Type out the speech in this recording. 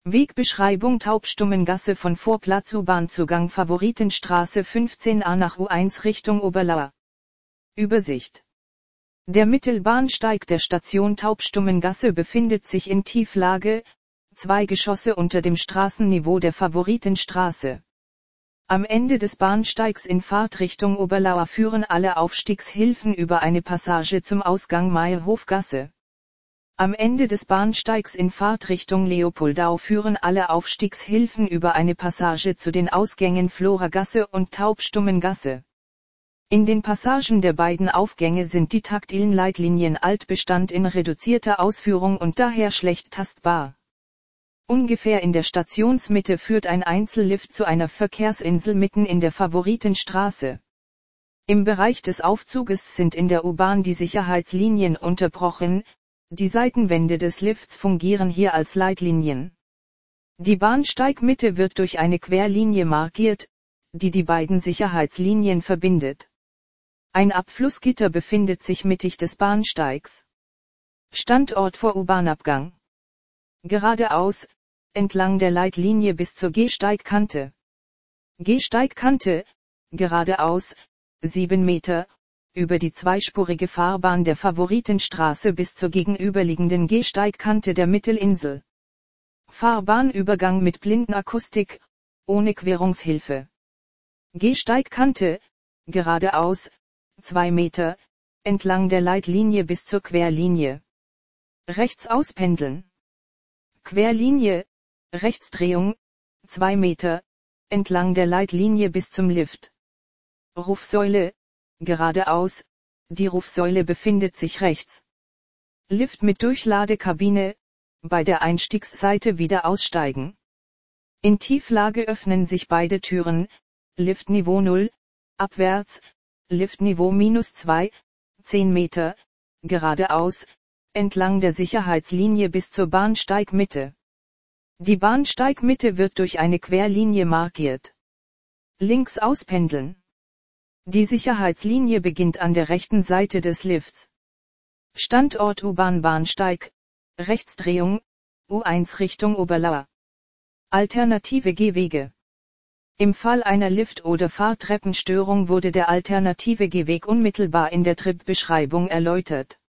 Wegbeschreibung Taubstummengasse von Vorplatz U-Bahn-Zugang Favoritenstraße 15a nach U1 Richtung Oberlauer. Übersicht. Der Mittelbahnsteig der Station Taubstummengasse befindet sich in Tieflage, 2 Geschosse unter dem Straßenniveau der Favoritenstraße. Am Ende des Bahnsteigs in Fahrtrichtung Oberlauer führen alle Aufstiegshilfen über eine Passage zum Ausgang Mayerhofgasse. Am Ende des Bahnsteigs in Fahrtrichtung Leopoldau führen alle Aufstiegshilfen über eine Passage zu den Ausgängen Floragasse und Taubstummengasse. In den Passagen der beiden Aufgänge sind die taktilen Leitlinien Altbestand in reduzierter Ausführung und daher schlecht tastbar. Ungefähr in der Stationsmitte führt ein Einzellift zu einer Verkehrsinsel mitten in der Favoritenstraße. Im Bereich des Aufzuges sind in der U-Bahn die Sicherheitslinien unterbrochen, die Seitenwände des Lifts fungieren hier als Leitlinien. Die Bahnsteigmitte wird durch eine Querlinie markiert, die die beiden Sicherheitslinien verbindet. Ein Abflussgitter befindet sich mittig des Bahnsteigs. Standort vor U-Bahn-Abgang. Geradeaus, entlang der Leitlinie bis zur Gehsteigkante. Gehsteigkante, geradeaus, 7 Meter, über die zweispurige Fahrbahn der Favoritenstraße bis zur gegenüberliegenden Gehsteigkante der Mittelinsel. Fahrbahnübergang mit Blindenakustik, ohne Querungshilfe. Gehsteigkante, geradeaus, 2 Meter, entlang der Leitlinie bis zur Querlinie. Rechts auspendeln. Querlinie, Rechtsdrehung, 2 Meter, entlang der Leitlinie bis zum Lift. Rufsäule, geradeaus, die Rufsäule befindet sich rechts. Lift mit Durchladekabine, bei der Einstiegsseite wieder aussteigen. In Tieflage öffnen sich beide Türen, Liftniveau 0, abwärts, Liftniveau -2, 10 Meter, geradeaus, entlang der Sicherheitslinie bis zur Bahnsteigmitte. Die Bahnsteigmitte wird durch eine Querlinie markiert. Links auspendeln. Die Sicherheitslinie beginnt an der rechten Seite des Lifts. Standort U-Bahn-Bahnsteig, Rechtsdrehung, U1 Richtung Oberlauer. Alternative Gehwege. Im Fall einer Lift- oder Fahrtreppenstörung wurde der alternative Gehweg unmittelbar in der Tripbeschreibung erläutert.